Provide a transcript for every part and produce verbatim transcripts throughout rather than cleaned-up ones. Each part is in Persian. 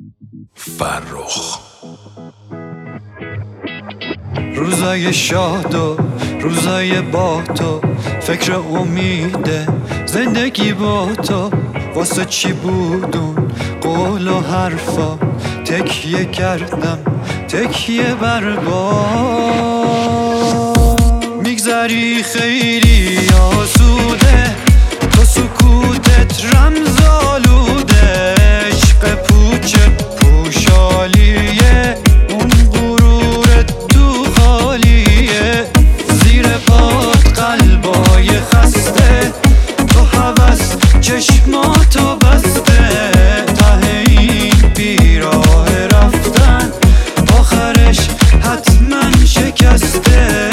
فرخ. روزای شاد و روزای با تو، فکر امیده زندگی با تو. واسه چی بودون قول و حرفا، تکیه کردم تکیه بر باد. میگذری خیلی آسوده، تو سکوتت رمزآلوده. عشق پوچ پوشالیه، اون غرورت تو خالیه. زیر پات قلبای خسته، تو هوس چشماتو بسته. ته این بیراه رفتن، آخرش حتما شکسته.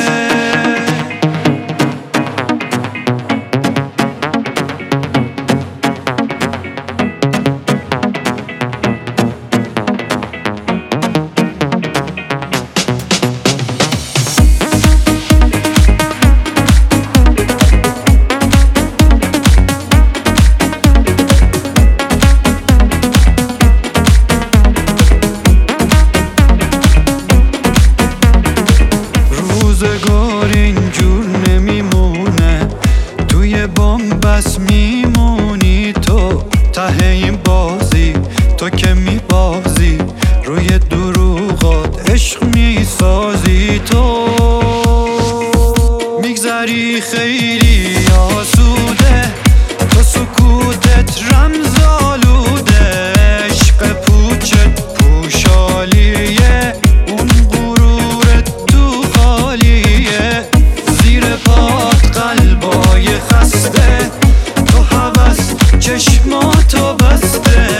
روزگار اینجور نمیمونه، توی بس میمونی تو. ته این بازی تو که میبازی، روی دروغات عشق میسازی تو. میگذری خیلی آسوده، تو سکوتت رمزآلوده. عشق پوچت پوشالیه، اون غرورت تو خالیه. زیر پات قلبای خسته، تو هوس چشماتو بسته.